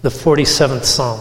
the 47th Psalm.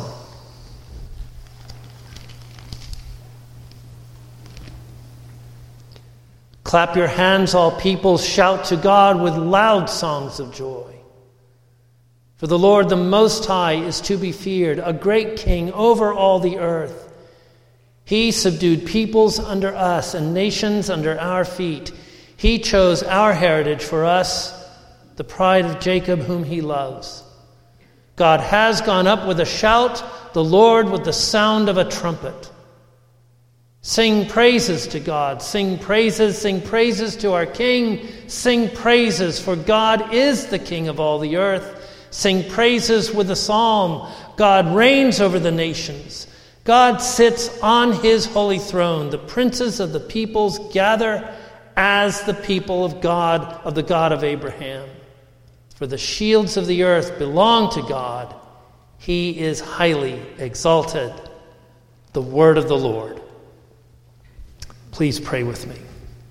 Clap your hands, all people, shout to God with loud songs of joy. For the Lord, the Most High, is to be feared, a great king over all the earth. He subdued peoples under us and nations under our feet. He chose our heritage for us, the pride of Jacob whom he loves. God has gone up with a shout, the Lord with the sound of a trumpet. Sing praises to God, sing praises to our King, sing praises, for God is the King of all the earth. Sing praises with a psalm. God reigns over the nations. God sits on his holy throne. The princes of the peoples gather as the people of God, of the God of Abraham. For the shields of the earth belong to God. He is highly exalted. The word of the Lord. Please pray with me.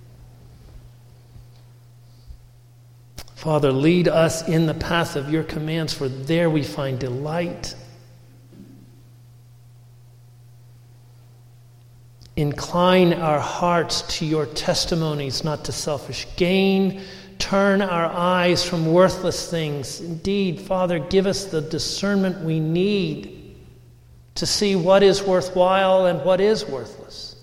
Father, lead us in the path of your commands, for there we find delight. Incline our hearts to your testimonies, not to selfish gain. Turn our eyes from worthless things. Indeed, Father, give us the discernment we need to see what is worthwhile and what is worthless.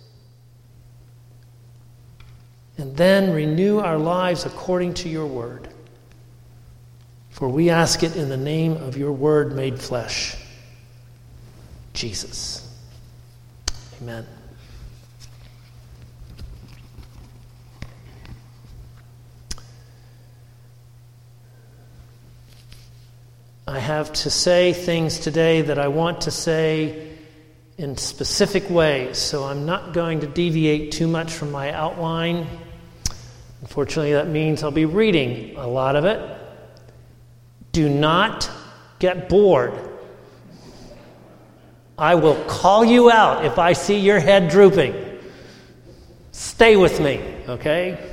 And then renew our lives according to your word. For we ask it in the name of your word made flesh, Jesus. Amen. I have to say things today that I want to say in specific ways, so I'm not going to deviate too much from my outline. Unfortunately, that means I'll be reading a lot of it. Do not get bored. I will call you out if I see your head drooping. Stay with me, okay?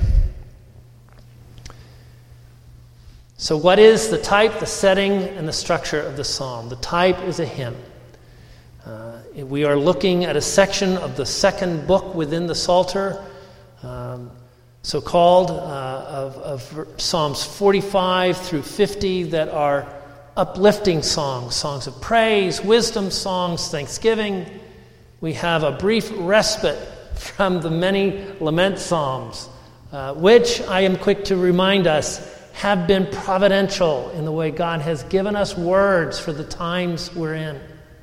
So what is the type, the setting, and the structure of the psalm? The type is a hymn. We are looking at a section of the second book within the Psalter, so-called, of Psalms 45 through 50 that are uplifting songs, songs of praise, wisdom songs, thanksgiving. We have a brief respite from the many lament psalms, which I am quick to remind us have been providential in the way God has given us words for the times we're in.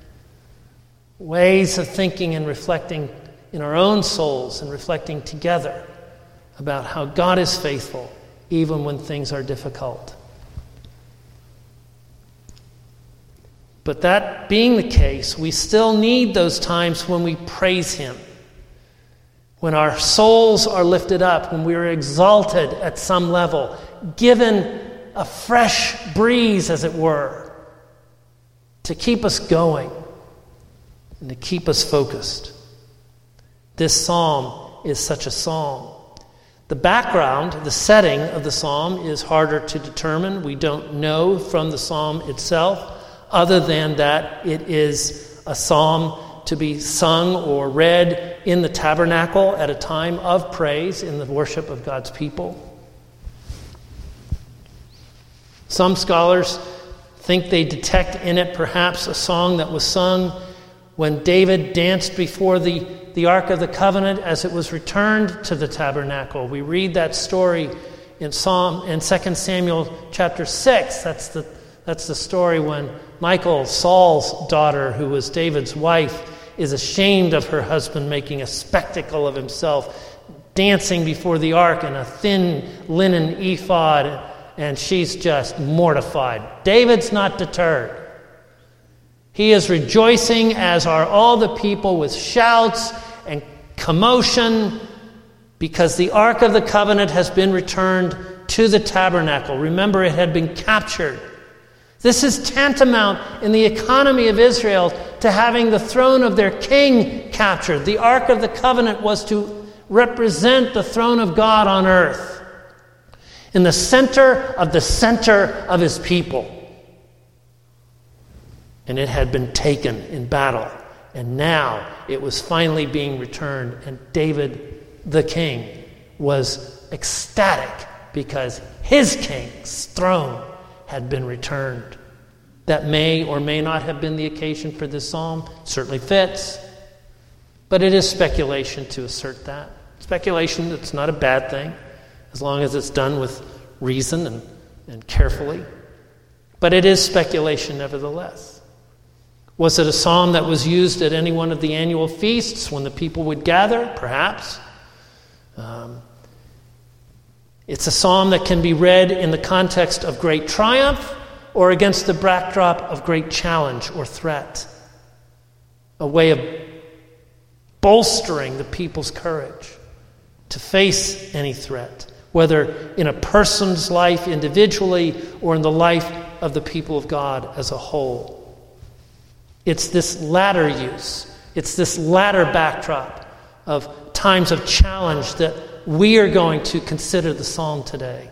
Ways of thinking and reflecting in our own souls and reflecting together about how God is faithful even when things are difficult. But that being the case, we still need those times when we praise him, when our souls are lifted up, when we are exalted at some level, given a fresh breeze, as it were, to keep us going and to keep us focused. This psalm is such a psalm. The background, the setting of the psalm is harder to determine. We don't know from the psalm itself, other than that it is a psalm to be sung or read in the tabernacle at a time of praise in the worship of God's people. Some scholars think they detect in it perhaps a song that was sung when David danced before the Ark of the Covenant as it was returned to the tabernacle. We read that story in 2 Samuel chapter 6. That's the story when Michal, Saul's daughter, who was David's wife, is ashamed of her husband making a spectacle of himself, dancing before the ark in a thin linen ephod, and she's just mortified. David's not deterred. He is rejoicing, as are all the people, with shouts and commotion, because the Ark of the Covenant has been returned to the tabernacle. Remember, it had been captured. This is tantamount in the economy of Israel to having the throne of their king captured. The Ark of the Covenant was to represent the throne of God on earth, in the center of his people. and it had been taken in battle. And now it was finally being returned, and David, the king, was ecstatic because his king's throne had been returned. That may or may not have been the occasion for this psalm. It certainly fits. But it is speculation to assert that. Speculation, it's not a bad thing, as long as it's done with reason and carefully. But it is speculation nevertheless. Was it a psalm that was used at any one of the annual feasts when the people would gather? Perhaps. It's a psalm that can be read in the context of great triumph or against the backdrop of great challenge or threat. A way of bolstering the people's courage to face any threat, whether in a person's life individually or in the life of the people of God as a whole. It's this latter use, it's this latter backdrop of times of challenge that we are going to consider the psalm today.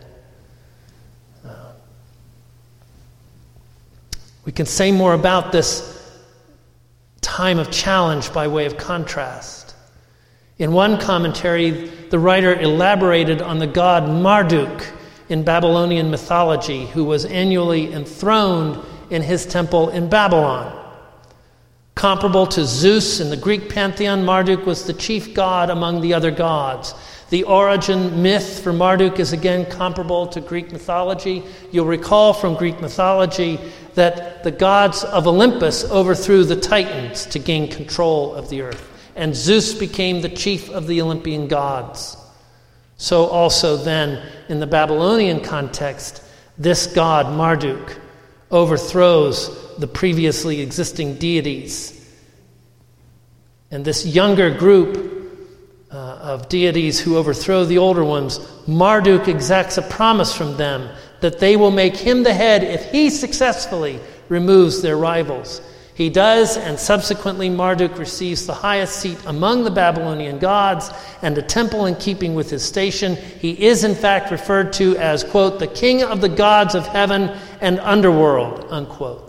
We can say more about this time of challenge by way of contrast. In one commentary, the writer elaborated on the god Marduk in Babylonian mythology, who was annually enthroned in his temple in Babylon. Comparable to Zeus in the Greek pantheon, Marduk was the chief god among the other gods. The origin myth for Marduk is again comparable to Greek mythology. You'll recall from Greek mythology that the gods of Olympus overthrew the Titans to gain control of the earth, and Zeus became the chief of the Olympian gods. So also then, in the Babylonian context, this god Marduk overthrows the previously existing deities. And this younger group of deities who overthrow the older ones, Marduk exacts a promise from them that they will make him the head if he successfully removes their rivals. He does, and subsequently Marduk receives the highest seat among the Babylonian gods and a temple in keeping with his station. He is in fact referred to as, quote, the king of the gods of heaven and underworld, unquote.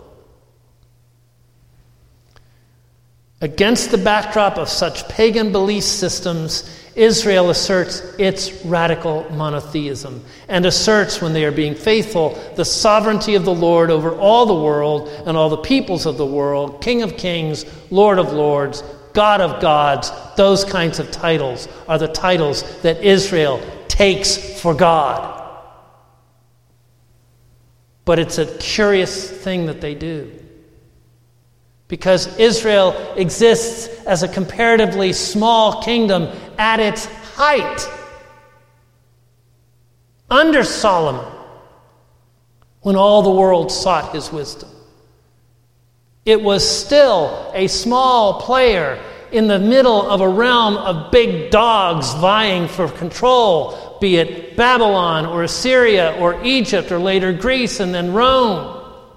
Against the backdrop of such pagan belief systems, Israel asserts its radical monotheism and asserts, when they are being faithful, the sovereignty of the Lord over all the world and all the peoples of the world, King of kings, Lord of lords, God of gods. Those kinds of titles are the titles that Israel takes for God. But it's a curious thing that they do, because Israel exists as a comparatively small kingdom at its height under Solomon, when all the world sought his wisdom. It was still a small player in the middle of a realm of big dogs vying for control, be it Babylon or Assyria or Egypt or later Greece and then Rome.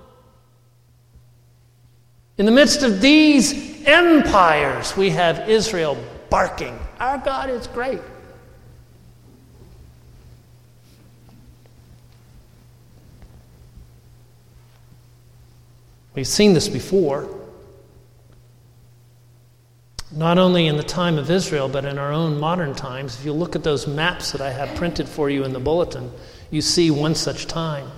In the midst of these empires, we have Israel barking, our God is great. We've seen this before, not only in the time of Israel, but in our own modern times. If you look at those maps that I have printed for you in the bulletin, you see one such time.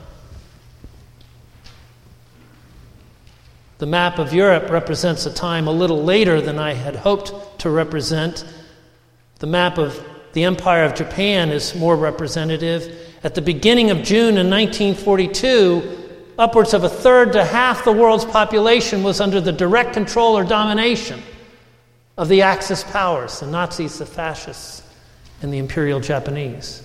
The map of Europe represents a time a little later than I had hoped to represent. The map of the Empire of Japan is more representative. At the beginning of June in 1942, upwards of a third to half the world's population was under the direct control or domination of the Axis powers, the Nazis, the fascists, and the Imperial Japanese.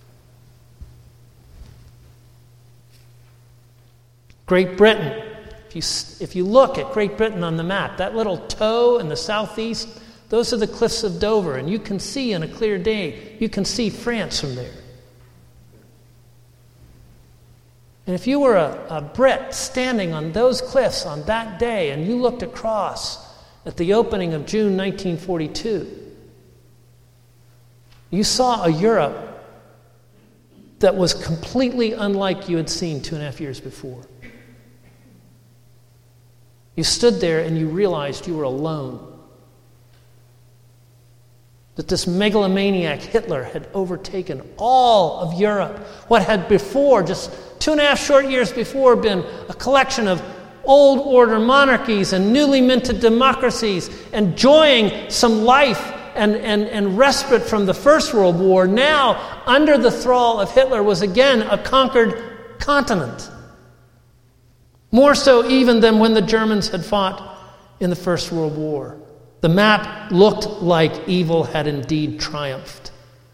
Great Britain. If you look at Great Britain on the map, that little toe in the southeast, those are the cliffs of Dover, and you can see on a clear day, you can see France from there. And if you were a Brit standing on those cliffs on that day and you looked across at the opening of June 1942, you saw a Europe that was completely unlike you had seen 2.5 years before. You stood there and you realized you were alone. That this megalomaniac Hitler had overtaken all of Europe. What had before, just 2.5 short years before, been a collection of old order monarchies and newly minted democracies, enjoying some life and respite from the First World War, now under the thrall of Hitler was again a conquered continent. More so even than when the Germans had fought in the First World War. The map looked like evil had indeed triumphed.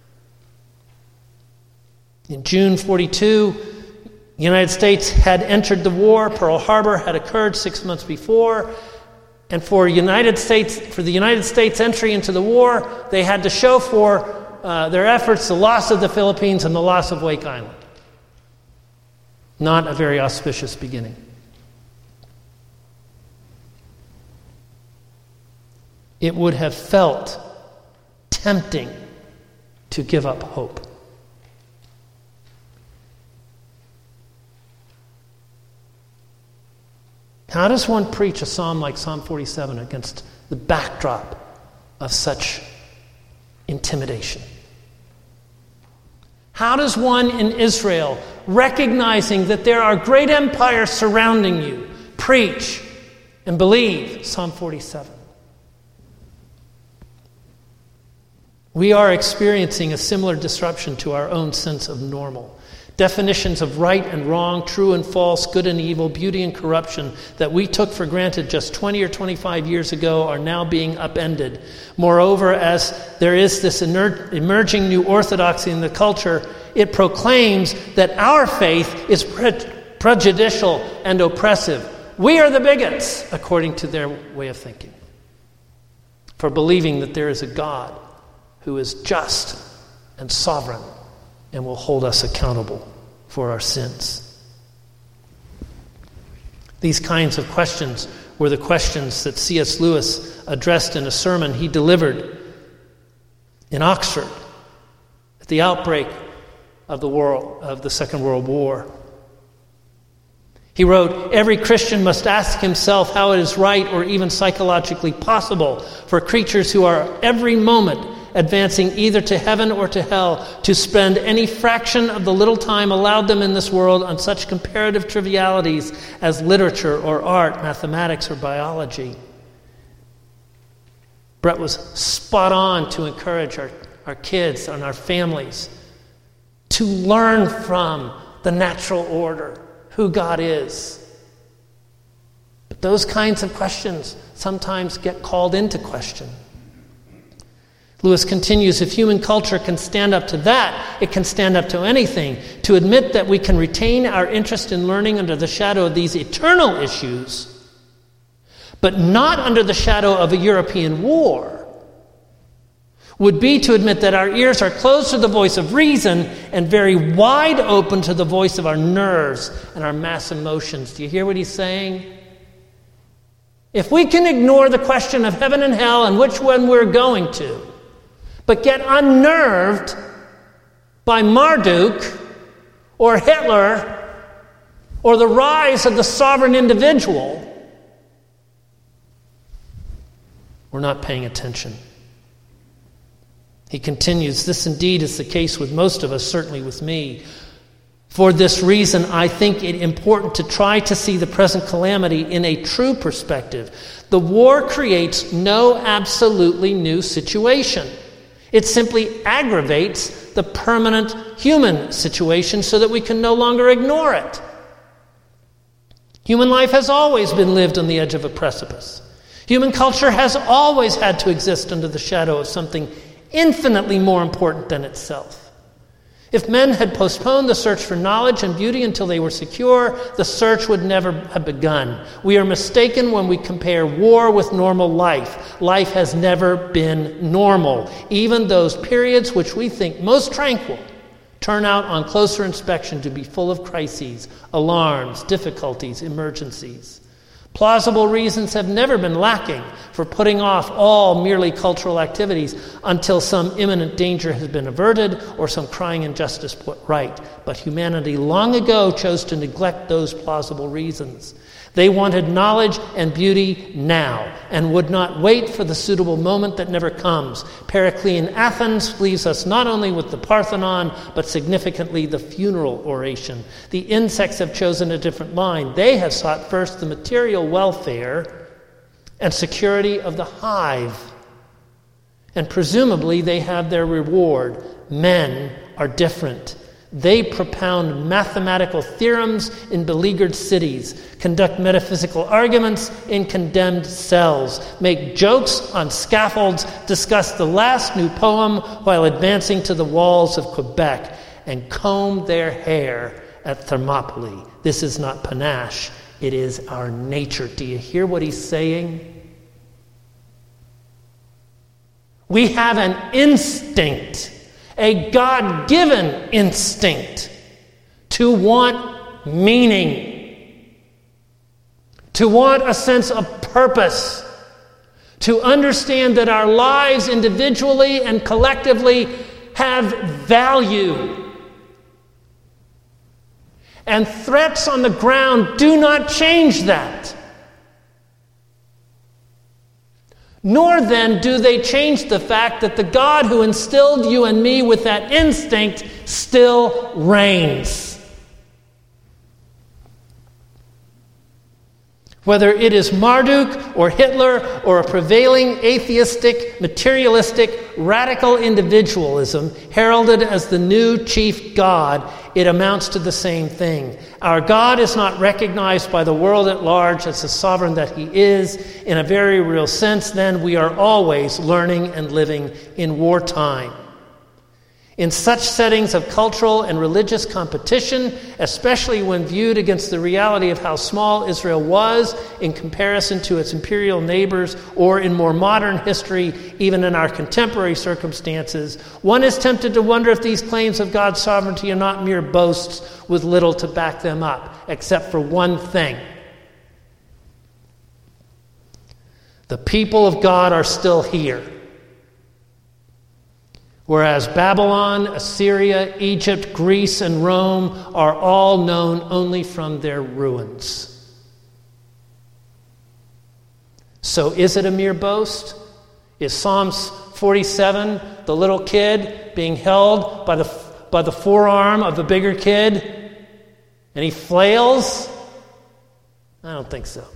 In June 1942, the United States had entered the war. Pearl Harbor had occurred 6 months before. And for the United States entry into the war, they had to show for their efforts the loss of the Philippines and the loss of Wake Island. Not a very auspicious beginning. It would have felt tempting to give up hope. How does one preach a psalm like Psalm 47 against the backdrop of such intimidation? How does one in Israel, recognizing that there are great empires surrounding you, preach and believe Psalm 47? We are experiencing a similar disruption to our own sense of normal. Definitions of right and wrong, true and false, good and evil, beauty and corruption that we took for granted just 20 or 25 years ago are now being upended. Moreover, as there is this emerging new orthodoxy in the culture, it proclaims that our faith is prejudicial and oppressive. We are the bigots, according to their way of thinking, for believing that there is a God who is just and sovereign and will hold us accountable for our sins. These kinds of questions were the questions that C.S. Lewis addressed in a sermon he delivered in Oxford at the outbreak of the Second World War. He wrote, "Every Christian must ask himself how it is right or even psychologically possible for creatures who are every moment advancing either to heaven or to hell, to spend any fraction of the little time allowed them in this world on such comparative trivialities as literature or art, mathematics or biology." Brett was spot on to encourage our kids and our families to learn from the natural order, who God is. But those kinds of questions sometimes get called into question. Lewis continues, if human culture can stand up to that, it can stand up to anything. To admit that we can retain our interest in learning under the shadow of these eternal issues, but not under the shadow of a European war, would be to admit that our ears are closed to the voice of reason and very wide open to the voice of our nerves and our mass emotions. Do you hear what he's saying? If we can ignore the question of heaven and hell and which one we're going to, but get unnerved by Marduk or Hitler or the rise of the sovereign individual, we're not paying attention. He continues, this indeed is the case with most of us, certainly with me. For this reason, I think it important to try to see the present calamity in a true perspective. The war creates no absolutely new situation. It simply aggravates the permanent human situation so that we can no longer ignore it. Human life has always been lived on the edge of a precipice. Human culture has always had to exist under the shadow of something infinitely more important than itself. If men had postponed the search for knowledge and beauty until they were secure, the search would never have begun. We are mistaken when we compare war with normal life. Life has never been normal. Even those periods which we think most tranquil turn out on closer inspection to be full of crises, alarms, difficulties, emergencies. Plausible reasons have never been lacking for putting off all merely cultural activities until some imminent danger has been averted or some crying injustice put right. But humanity long ago chose to neglect those plausible reasons. They wanted knowledge and beauty now and would not wait for the suitable moment that never comes. Periclean Athens leaves us not only with the Parthenon, but significantly the funeral oration. The insects have chosen a different line. They have sought first the material welfare and security of the hive. And presumably they have their reward. Men are different. They propound mathematical theorems in beleaguered cities, conduct metaphysical arguments in condemned cells, make jokes on scaffolds, discuss the last new poem while advancing to the walls of Quebec, and comb their hair at Thermopylae. This is not panache, it is our nature. Do you hear what he's saying? We have an instinct, a God-given instinct to want meaning, to want a sense of purpose, to understand that our lives individually and collectively have value. And threats on the ground do not change that. Nor then do they change the fact that the God who instilled you and me with that instinct still reigns. Whether it is Marduk or Hitler or a prevailing atheistic, materialistic, radical individualism heralded as the new chief God, it amounts to the same thing. Our God is not recognized by the world at large as the sovereign that he is. In a very real sense, then, we are always learning and living in wartime. In such settings of cultural and religious competition, especially when viewed against the reality of how small Israel was in comparison to its imperial neighbors, or in more modern history, even in our contemporary circumstances, one is tempted to wonder if these claims of God's sovereignty are not mere boasts with little to back them up, except for one thing. The people of God are still here. Whereas Babylon, Assyria, Egypt, Greece, and Rome are all known only from their ruins. So is it a mere boast? Is Psalms 47, the little kid being held by the forearm of the bigger kid, and he flails? I don't think so.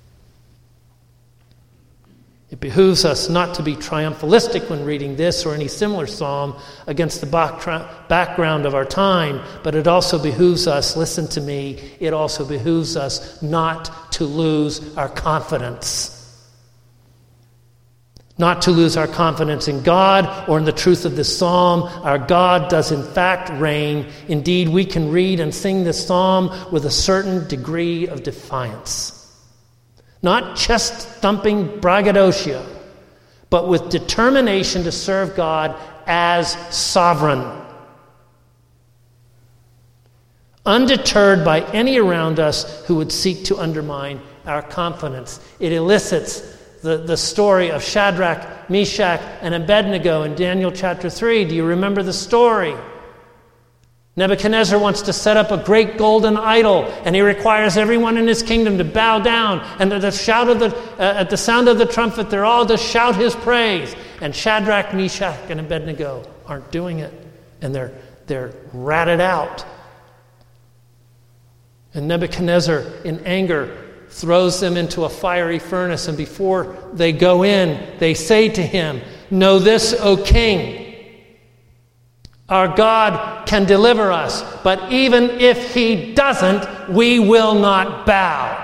It behooves us not to be triumphalistic when reading this or any similar psalm against the background of our time, but it also behooves us, listen to me, it also behooves us not to lose our confidence. Not to lose our confidence in God or in the truth of this psalm. Our God does in fact reign. Indeed, we can read and sing this psalm with a certain degree of defiance. Not chest-thumping braggadocio, but with determination to serve God as sovereign. Undeterred by any around us who would seek to undermine our confidence. It elicits the story of Shadrach, Meshach, and Abednego in Daniel chapter 3. Do you remember the story? Nebuchadnezzar wants to set up a great golden idol, and he requires everyone in his kingdom to bow down. And at the sound of the trumpet, they're all to shout his praise. And Shadrach, Meshach, and Abednego aren't doing it, and they're ratted out. And Nebuchadnezzar, in anger, throws them into a fiery furnace, and before they go in, they say to him, "Know this, O king, our God can deliver us, but even if he doesn't, we will not bow."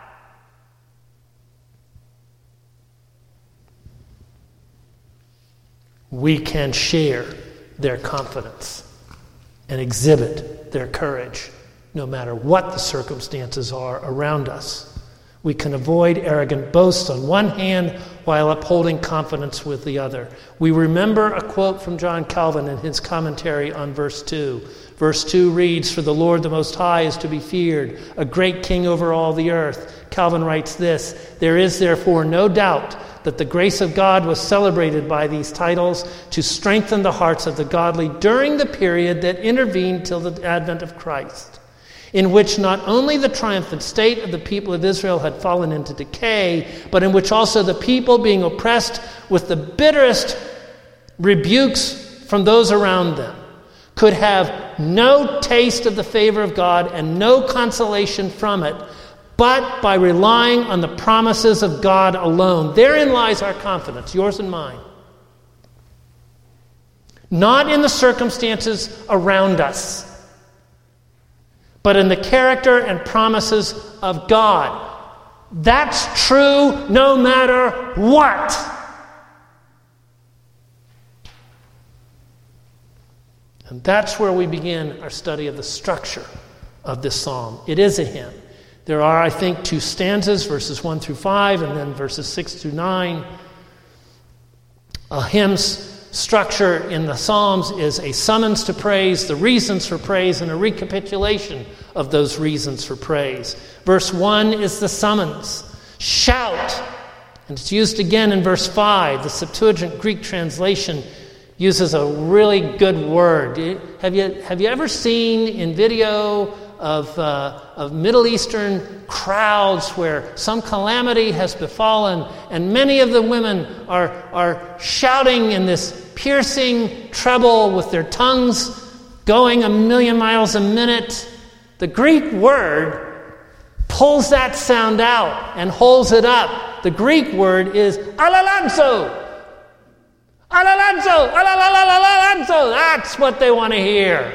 We can share their confidence and exhibit their courage, no matter what the circumstances are around us. We can avoid arrogant boasts on one hand while upholding confidence with the other. We remember a quote from John Calvin in his commentary on verse 2. Verse 2 reads, "For the Lord the Most High is to be feared, a great king over all the earth." Calvin writes this, "There is therefore no doubt that the grace of God was celebrated by these titles to strengthen the hearts of the godly during the period that intervened till the advent of Christ. in which not only the triumphant state of the people of Israel had fallen into decay, but in which also the people, being oppressed with the bitterest rebukes from those around them, could have no taste of the favor of God and no consolation from it, but by relying on the promises of God alone. Therein lies our confidence, yours and mine. Not in the circumstances around us, but in the character and promises of God. That's true no matter what. And that's where we begin our study of the structure of this psalm. It is a hymn. There are, I think, 2 stanzas, verses 1 through 5, and then verses 6 through 9. A hymn's structure in the Psalms is a summons to praise, the reasons for praise, and a recapitulation of those reasons for praise. Verse 1 is the summons. Shout. And it's used again in verse 5. The Septuagint Greek translation uses a really good word. Have you ever seen in video of Middle Eastern crowds where some calamity has befallen, and many of the women are shouting in this piercing treble with their tongues going 1,000,000 miles a minute? The Greek word pulls that sound out and holds it up. The Greek word is alalanzo. Alalanzo, alalanzo. That's what they want to hear.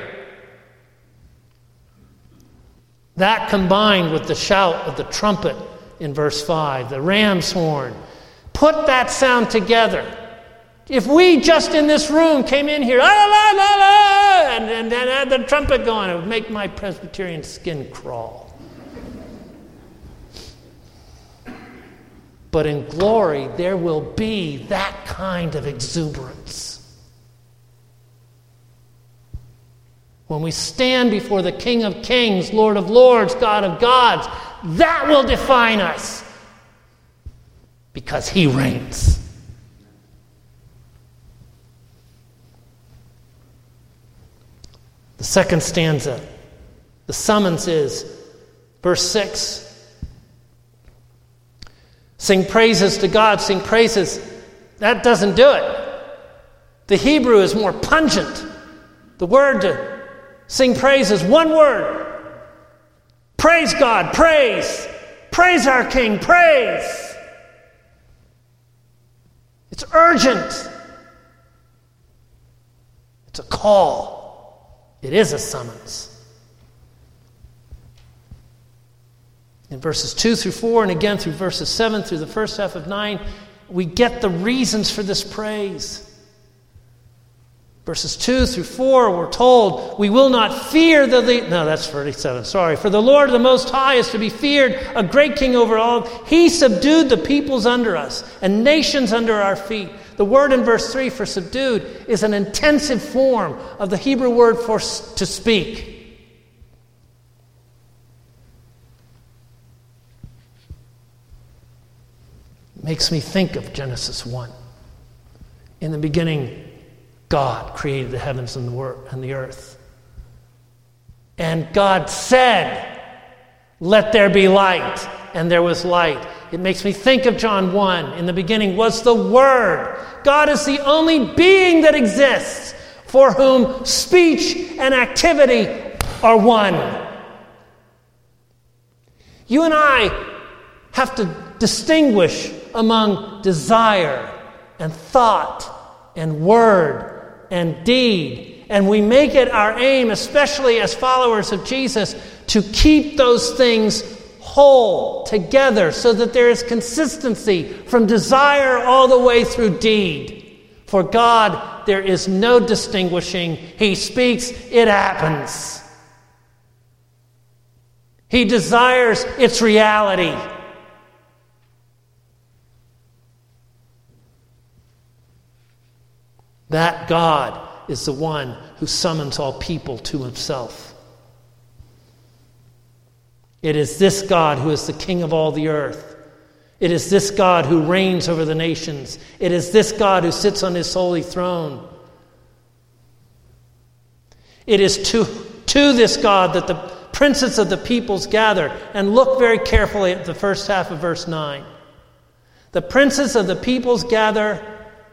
That combined with the shout of the trumpet in verse 5, the ram's horn, put that sound together. If we just in this room came in here, and had the trumpet going, it would make my Presbyterian skin crawl. But in glory, there will be that kind of exuberance. When we stand before the King of Kings, Lord of Lords, God of Gods, that will define us. Because He reigns. The second stanza, the summons is, verse 6, sing praises to God, sing praises. That doesn't do it. The Hebrew is more pungent. The word to sing praise is one word. Praise God, praise. Praise our King, praise. It's urgent. It's a call. It is a summons. In verses 2 through 4 and again through verses 7 through the first half of 9, we get the reasons for this praise. Verses 2 through 4, we're told, we will not fear the... No, that's 37, sorry. For the Lord the Most High is to be feared, a great king over all. He subdued the peoples under us and nations under our feet. The word in verse 3 for subdued is an intensive form of the Hebrew word for to speak. Makes me think of Genesis 1. In the beginning, God created the heavens and the earth. And God said, "Let there be light," and there was light. It makes me think of John 1. In the beginning was the Word. God is the only being that exists for whom speech and activity are one. You and I have to distinguish among desire and thought and word and deed. And we make it our aim, especially as followers of Jesus, to keep those things whole together so that there is consistency from desire all the way through deed. For God, there is no distinguishing. He speaks, it happens. He desires its reality. That God is the one who summons all people to Himself. It is this God who is the King of all the earth. It is this God who reigns over the nations. It is this God who sits on His holy throne. It is to this God that the princes of the peoples gather. And look very carefully at the first half of verse 9. The princes of the peoples gather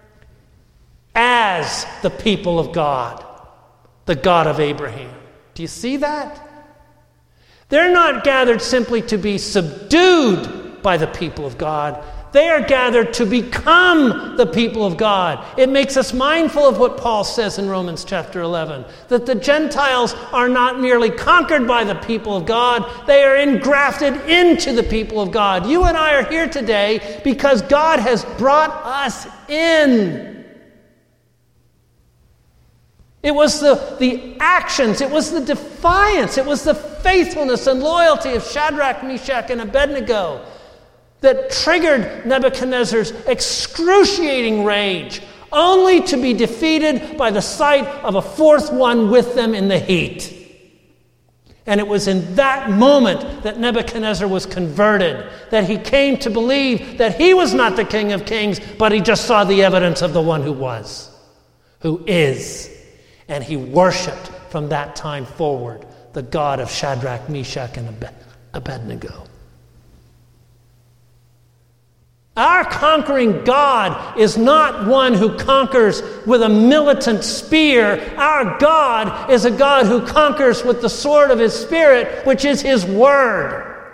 as the people of God, the God of Abraham. Do you see that? They're not gathered simply to be subdued by the people of God. They are gathered to become the people of God. It makes us mindful of what Paul says in Romans chapter 11, that the Gentiles are not merely conquered by the people of God, they are engrafted into the people of God. You and I are here today because God has brought us in. It was the actions, it was the defiance, it was the faithfulness and loyalty of Shadrach, Meshach, and Abednego that triggered Nebuchadnezzar's excruciating rage, only to be defeated by the sight of a fourth one with them in the heat. And it was in that moment that Nebuchadnezzar was converted, that he came to believe that he was not the King of Kings, but he just saw the evidence of the one who was, who is. And he worshipped from that time forward the God of Shadrach, Meshach, and Abednego. Our conquering God is not one who conquers with a militant spear. Our God is a God who conquers with the sword of his Spirit, which is his word.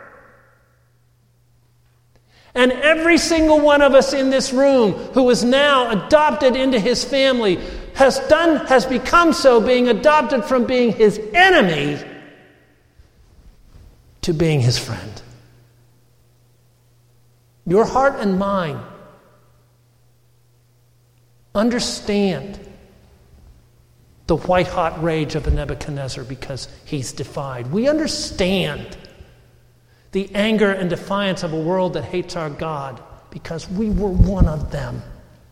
And every single one of us in this room who is now adopted into his family has become so, being adopted from being his enemy to being his friend. Your heart and mine understand the white-hot rage of a Nebuchadnezzar because he's defied. We understand the anger and defiance of a world that hates our God because we were one of them.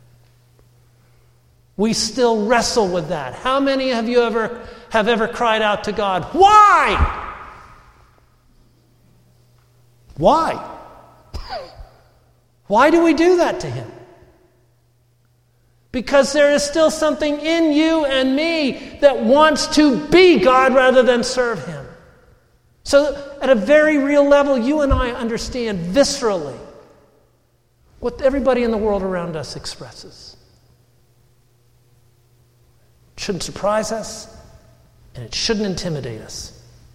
We still wrestle with that. How many of you have ever cried out to God, "Why? Why? Why do we do that to him?" Because there is still something in you and me that wants to be God rather than serve him. So at a very real level, you and I understand viscerally what everybody in the world around us expresses. It shouldn't surprise us, and it shouldn't intimidate us.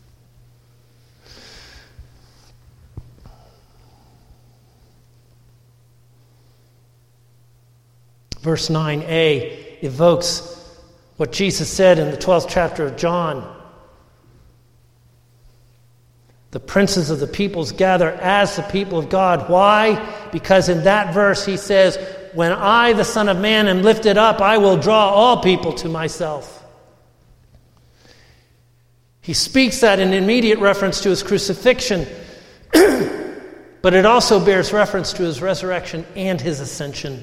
Verse 9a evokes what Jesus said in the 12th chapter of John. The princes of the peoples gather as the people of God. Why? Because in that verse he says, "When I, the Son of Man, am lifted up, I will draw all people to myself." He speaks that in immediate reference to his crucifixion, but it also bears reference to his resurrection and his ascension.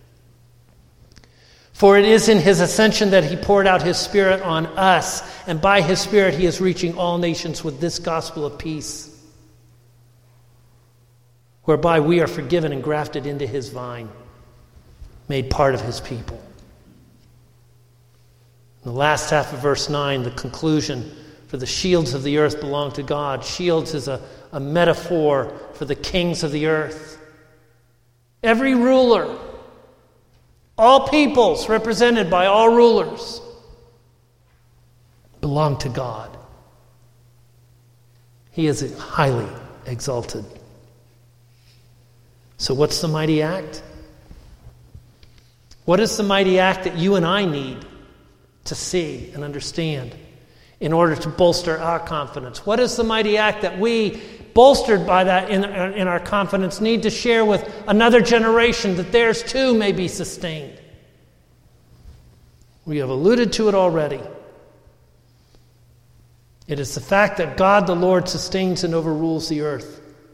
For it is in his ascension that he poured out his Spirit on us, and by his Spirit he is reaching all nations with this gospel of peace, whereby we are forgiven and grafted into his vine, made part of his people. In the last half of verse 9, the conclusion, for the shields of the earth belong to God. Shields is a metaphor for the kings of the earth. Every ruler, all peoples represented by all rulers, belong to God. He is highly exalted. So what's the mighty act? What is the mighty act that you and I need to see and understand in order to bolster our confidence? What is the mighty act that we, bolstered by that in our confidence, need to share with another generation that theirs too may be sustained? We have alluded to it already. It is the fact that God the Lord sustains and overrules the earth.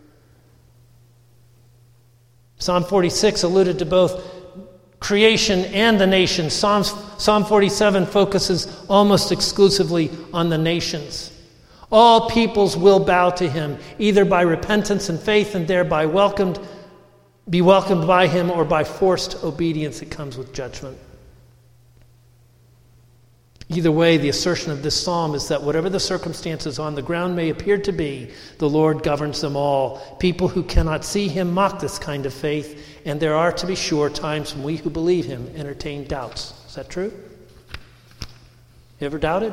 Psalm 46 alluded to both creation and the nations. Psalm 47 focuses almost exclusively on the nations. All peoples will bow to him, either by repentance and faith and thereby be welcomed by him, or by forced obedience that comes with judgment. Either way, the assertion of this psalm is that whatever the circumstances on the ground may appear to be, the Lord governs them all. People who cannot see him mock this kind of faith, and there are, to be sure, times when we who believe him entertain doubts. Is that true? You ever doubted?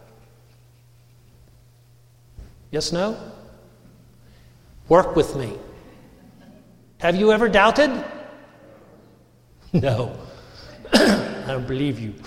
Yes, no? Work with me. Have you ever doubted? No. I don't believe you.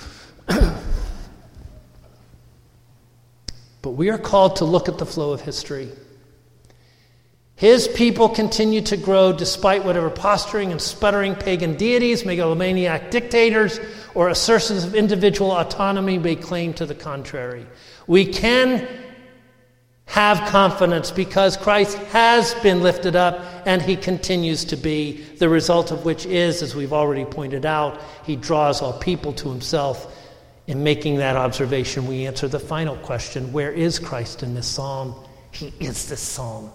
But we are called to look at the flow of history. His people continue to grow despite whatever posturing and sputtering pagan deities, megalomaniac dictators, or assertions of individual autonomy may claim to the contrary. We can have confidence because Christ has been lifted up and he continues to be, the result of which is, as we've already pointed out, he draws all people to himself. In making that observation, we answer the final question: where is Christ in this psalm? He is this psalm.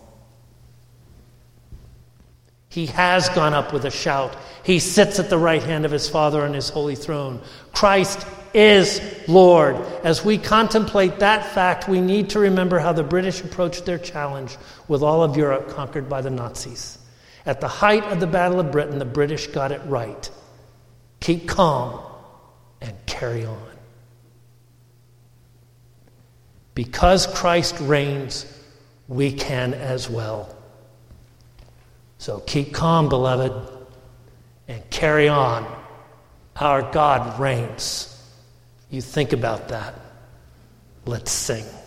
He has gone up with a shout. He sits at the right hand of his Father on his holy throne. Christ is Lord. As we contemplate that fact, we need to remember how the British approached their challenge with all of Europe conquered by the Nazis. At the height of the Battle of Britain, the British got it right. Keep calm and carry on. Because Christ reigns, we can as well. So keep calm, beloved, and carry on. Our God reigns. You think about that. Let's sing.